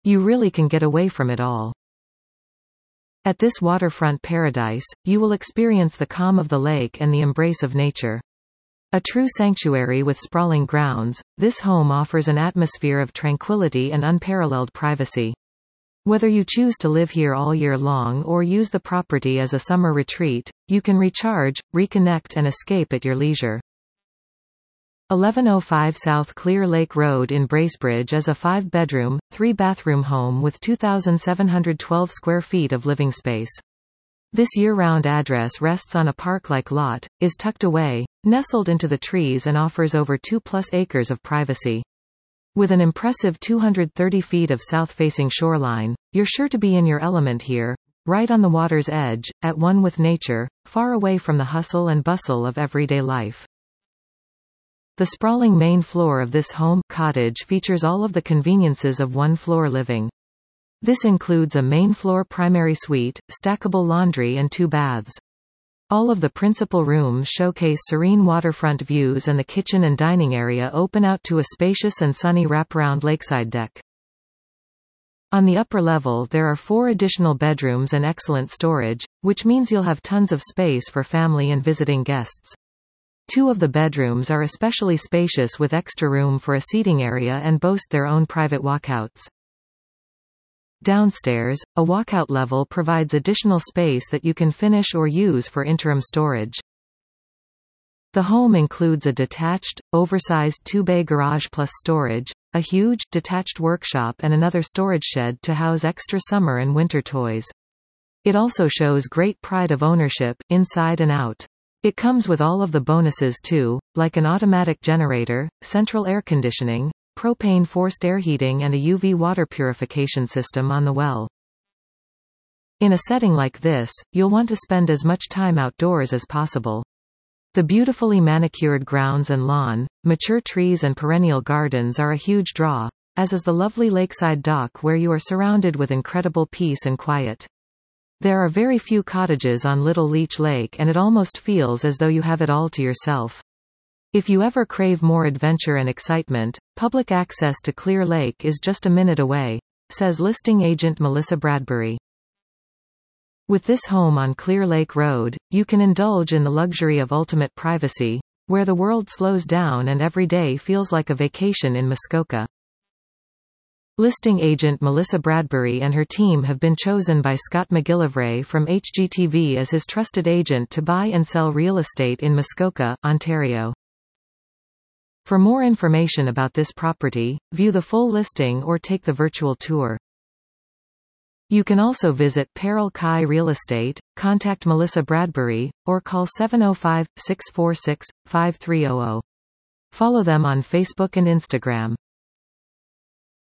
You really can get away from it all. At this waterfront paradise, you will experience the calm of the lake and the embrace of nature. A true sanctuary with sprawling grounds, this home offers an atmosphere of tranquility and unparalleled privacy. Whether you choose to live here all year long or use the property as a summer retreat, you can recharge, reconnect and escape at your leisure. 1105 South Clear Lake Road in Bracebridge is a 5-bedroom, 3-bathroom home with 2,712 square feet of living space. This year-round address rests on a park-like lot, is tucked away, nestled into the trees and offers over 2+ acres of privacy. With an impressive 230 feet of south-facing shoreline, you're sure to be in your element here, right on the water's edge, at one with nature, far away from the hustle and bustle of everyday life. The sprawling main floor of this home cottage features all of the conveniences of one-floor living. This includes a main-floor primary suite, stackable laundry and 2 baths. All of the principal rooms showcase serene waterfront views and the kitchen and dining area open out to a spacious and sunny wraparound lakeside deck. On the upper level there are 4 additional bedrooms and excellent storage, which means you'll have tons of space for family and visiting guests. 2 of the bedrooms are especially spacious with extra room for a seating area and boast their own private walkouts. Downstairs, a walkout level provides additional space that you can finish or use for interim storage. The home includes a detached, oversized 2-bay garage plus storage, a huge, detached workshop and another storage shed to house extra summer and winter toys. It also shows great pride of ownership, inside and out. It comes with all of the bonuses too, like an automatic generator, central air conditioning, propane forced air heating and a UV water purification system on the well. In a setting like this, you'll want to spend as much time outdoors as possible. The beautifully manicured grounds and lawn, mature trees and perennial gardens are a huge draw, as is the lovely lakeside dock where you are surrounded with incredible peace and quiet. There are very few cottages on Little Leech Lake and it almost feels as though you have it all to yourself. If you ever crave more adventure and excitement, public access to Clear Lake is just a minute away, says listing agent Melissa Bradbury. With this home on Clear Lake Road, you can indulge in the luxury of ultimate privacy, where the world slows down and every day feels like a vacation in Muskoka. Listing agent Melissa Bradbury and her team have been chosen by Scott McGillivray from HGTV as his trusted agent to buy and sell real estate in Muskoka, Ontario. For more information about this property, view the full listing or take the virtual tour. You can also visit Peril Kai Real Estate, contact Melissa Bradbury, or call 705-646-5300. Follow them on Facebook and Instagram.